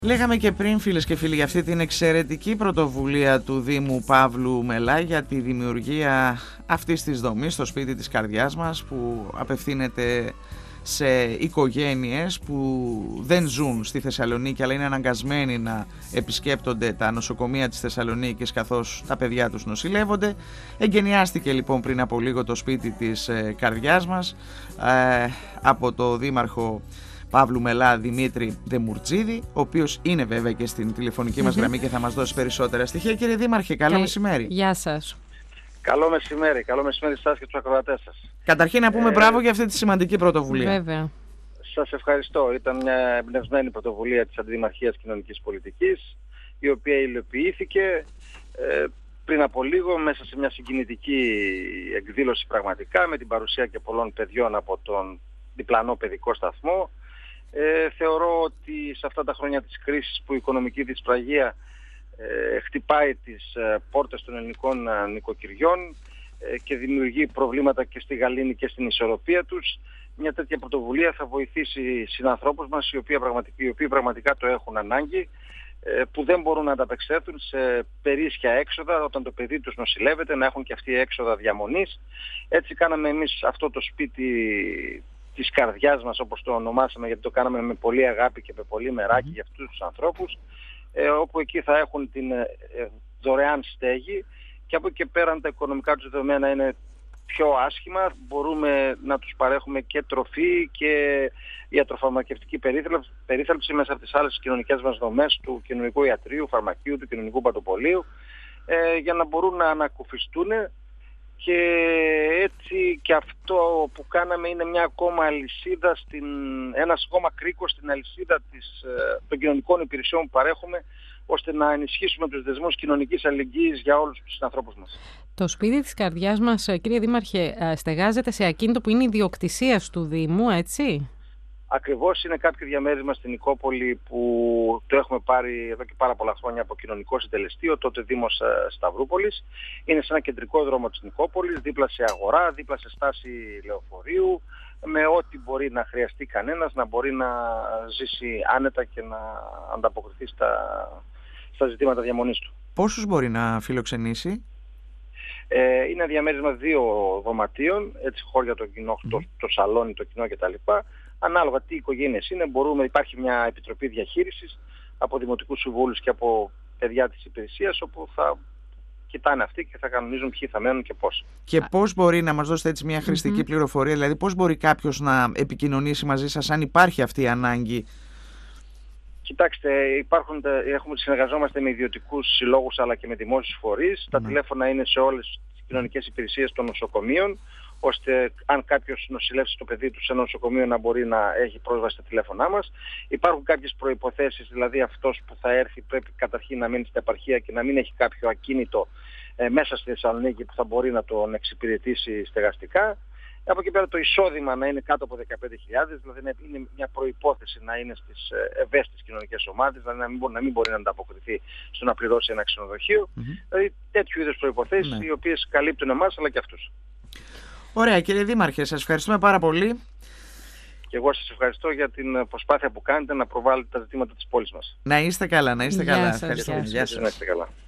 Λέγαμε και πριν, φίλες και φίλοι, για αυτή την εξαιρετική πρωτοβουλία του Δήμου Παύλου Μελά για τη δημιουργία αυτής της δομής στο σπίτι της καρδιάς μας, που απευθύνεται σε οικογένειες που δεν ζουν στη Θεσσαλονίκη αλλά είναι αναγκασμένοι να επισκέπτονται τα νοσοκομεία της Θεσσαλονίκης καθώς τα παιδιά τους νοσηλεύονται. Εγκαινιάστηκε λοιπόν πριν από λίγο το σπίτι της καρδιάς μας από το Δήμαρχο Παύλου Μελά, Δημήτρη Δεμουρτζίδη, ο οποίος είναι βέβαια και στην τηλεφωνική μας γραμμή και θα μας δώσει περισσότερα στοιχεία. Κύριε Δήμαρχε, καλό μεσημέρι. Γεια σας. Καλό μεσημέρι εσάς και τους ακροατές σας. Καταρχήν να πούμε μπράβο για αυτή τη σημαντική πρωτοβουλία. Βέβαια. Σας ευχαριστώ. Ήταν μια εμπνευσμένη πρωτοβουλία της Αντιδημαρχίας Κοινωνικής Πολιτικής, η οποία υλοποιήθηκε πριν από λίγο μέσα σε μια συγκινητική εκδήλωση πραγματικά, με την παρουσία και πολλών παιδιών από τον διπλανό παιδικό σταθμό. Θεωρώ ότι σε αυτά τα χρόνια της κρίσης που η οικονομική δυσπραγία χτυπάει τις πόρτες των ελληνικών νοικοκυριών και δημιουργεί προβλήματα και στη γαλήνη και στην ισορροπία τους, μια τέτοια πρωτοβουλία θα βοηθήσει συνανθρώπους μας οι οποίοι πραγματικά το έχουν ανάγκη, που δεν μπορούν να ανταπεξέλθουν σε περίσσια έξοδα όταν το παιδί τους νοσηλεύεται, να έχουν και αυτοί έξοδα διαμονής. Έτσι κάναμε εμείς αυτό το σπίτι της καρδιάς μας, όπως το ονομάσαμε, γιατί το κάναμε με πολύ αγάπη και με πολύ μεράκι για αυτούς τους ανθρώπους, όπου εκεί θα έχουν την δωρεάν στέγη, και από εκεί και πέρα, αν τα οικονομικά τους δεδομένα είναι πιο άσχημα, μπορούμε να τους παρέχουμε και τροφή και ιατροφαρμακευτική περίθαλψη μέσα από τις άλλες κοινωνικές μας δομές του κοινωνικού ιατρείου, φαρμακείου, του κοινωνικού παντοπολείου, για να μπορούν να ανακουφιστούν. Και έτσι και αυτό που κάναμε είναι μια ακόμα αλυσίδα, ένας ακόμα κρίκος στην αλυσίδα των κοινωνικών υπηρεσιών που παρέχουμε, ώστε να ενισχύσουμε τους δεσμούς κοινωνικής αλληλεγγύης για όλους τους ανθρώπους μας. Το σπίτι της καρδιάς μας, κύριε Δήμαρχε, στεγάζεται σε ακίνητο που είναι ιδιοκτησίας του Δήμου, έτσι? Ακριβώς, είναι κάποιο διαμέρισμα στην Νικόπολη που το έχουμε πάρει εδώ και πάρα πολλά χρόνια από κοινωνικό συντελεστή, τότε Δήμος Σταυρούπολης. Είναι σε ένα κεντρικό δρόμο της Νικόπολης, δίπλα σε αγορά, δίπλα σε στάση λεωφορείου, με ό,τι μπορεί να χρειαστεί κανένας, να μπορεί να ζήσει άνετα και να ανταποκριθεί στα ζητήματα διαμονής του. Πόσους μπορεί να φιλοξενήσει? Είναι διαμέρισμα 2 δωματίων, έτσι, χώρια το κοινό, το σαλόνι, το κοινό κτλ. Ανάλογα τι οικογένειες είναι, υπάρχει μια επιτροπή διαχείρισης από δημοτικούς συμβούλους και από παιδιά της υπηρεσίας, όπου θα κοιτάνε αυτοί και θα κανονίζουν ποιοι θα μένουν και πώς. Και πώς μπορεί να μας δώσετε έτσι μια χρηστική πληροφορία, δηλαδή πώς μπορεί κάποιος να επικοινωνήσει μαζί σας αν υπάρχει αυτή η ανάγκη? Κοιτάξτε, συνεργαζόμαστε με ιδιωτικούς συλλόγους αλλά και με δημόσιους φορείς. Τα τηλέφωνα είναι σε όλες τις κοινωνικές υπηρεσίες των νοσοκομείων, ώστε αν κάποιος νοσηλεύσει το παιδί του σε ένα νοσοκομείο να μπορεί να έχει πρόσβαση στα τηλέφωνά μας. Υπάρχουν κάποιες προϋποθέσεις, δηλαδή αυτός που θα έρθει πρέπει καταρχήν να μείνει στην επαρχία και να μην έχει κάποιο ακίνητο μέσα στη Θεσσαλονίκη που θα μπορεί να τον εξυπηρετήσει στεγαστικά. Από εκεί πέρα το εισόδημα να είναι κάτω από 15.000, δηλαδή να είναι μια προϋπόθεση να είναι στις ευαίσθητες κοινωνικές ομάδες, δηλαδή να μην μπορεί να ανταποκριθεί στο να πληρώσει ένα ξενοδοχείο. Δηλαδή τέτοιου είδους προϋποθέσεις, οι οποίες καλύπτουν εμάς αλλά και αυτούς. Ωραία, κύριε Δήμαρχε, σας ευχαριστούμε πάρα πολύ. Και εγώ σας ευχαριστώ για την προσπάθεια που κάνετε να προβάλλετε τα ζητήματα της πόλης μας. Να είστε καλά, να είστε καλά. Ευχαριστώ. Γεια σας. Να είστε καλά.